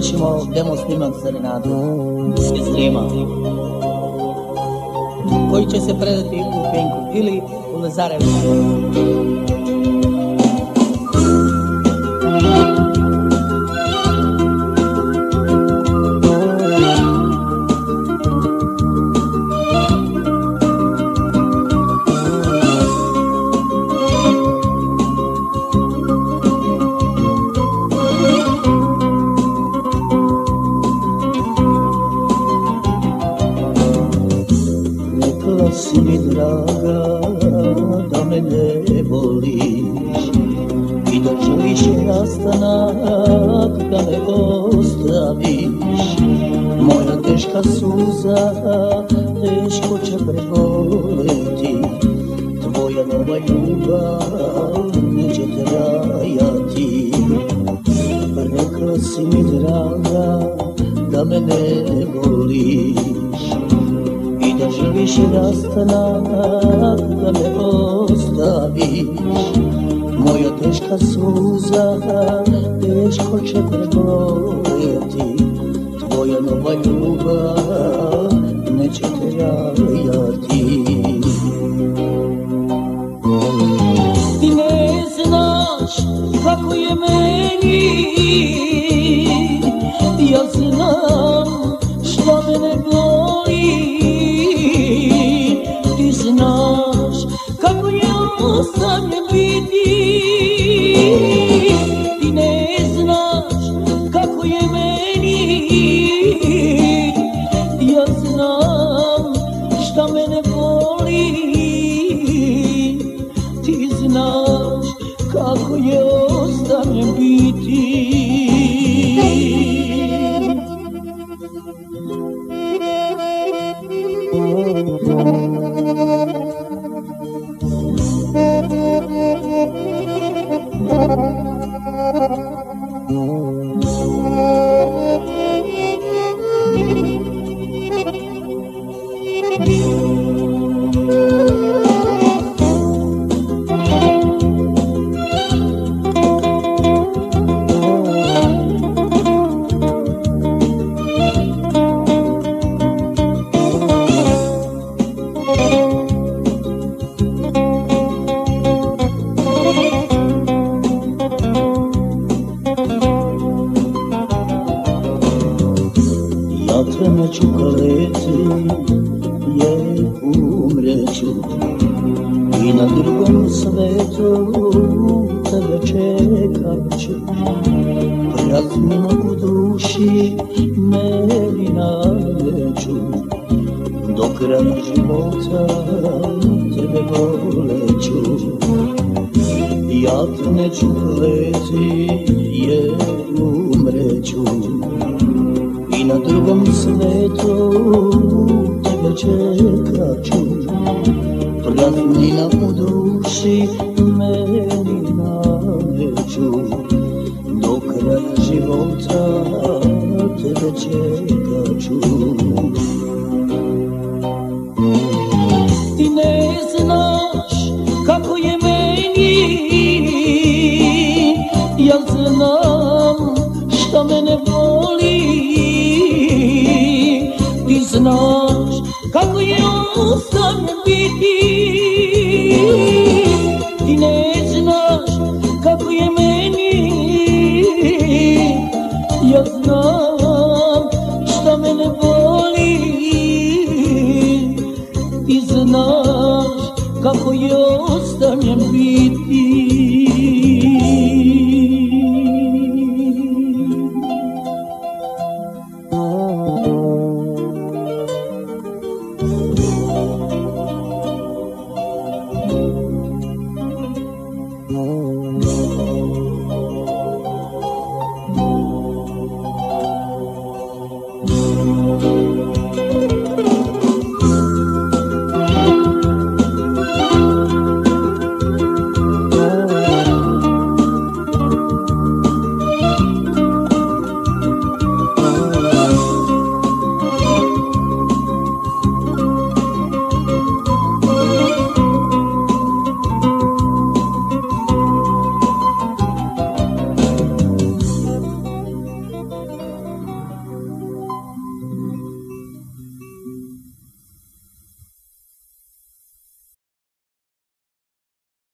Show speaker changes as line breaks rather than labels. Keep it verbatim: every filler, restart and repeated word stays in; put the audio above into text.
završimo demo snimak serenade iz Rima, koji će se predati u Pinku ili u Lazarevu.
Si mi draga da me ne voliš i da želiš rastanak da me ostaviš. Moja teška suza teško će preboleti, tvoja nova ljubav neće trajati. Rekla si mi draga da me ne voliš i da želiš rastanak da me ostaviš. Moja teška suza teško će preboleti, tvoja nova ljubav neće trajati.
Ti ne znaš kako je meni, ja znam što mene boli. Ti znaš kako je ostavljen biti, ti ne znaš kako je meni, ja znam šta mene boli. Ti znaš kako je ostavljen biti.
Ja te neću kaleti jer umreću i na drugom svetu tebe čekat ću. Praznimo u duši meni nameću, do kraja života tebe voleću. Ja te neću kaleti jer umreću i na drugom svetu tebe čekat ću. Praznina u duši meni nameću, do kraja života tebe čekat ću.
Ti ne znaš kako je meni, ja znam šta mene boli. Ti znaš kako je ostavljen biti, ti ne znaš kako je meni, ja znam šta mene boli. Ti znaš kako je ostavljen biti.
Thank you.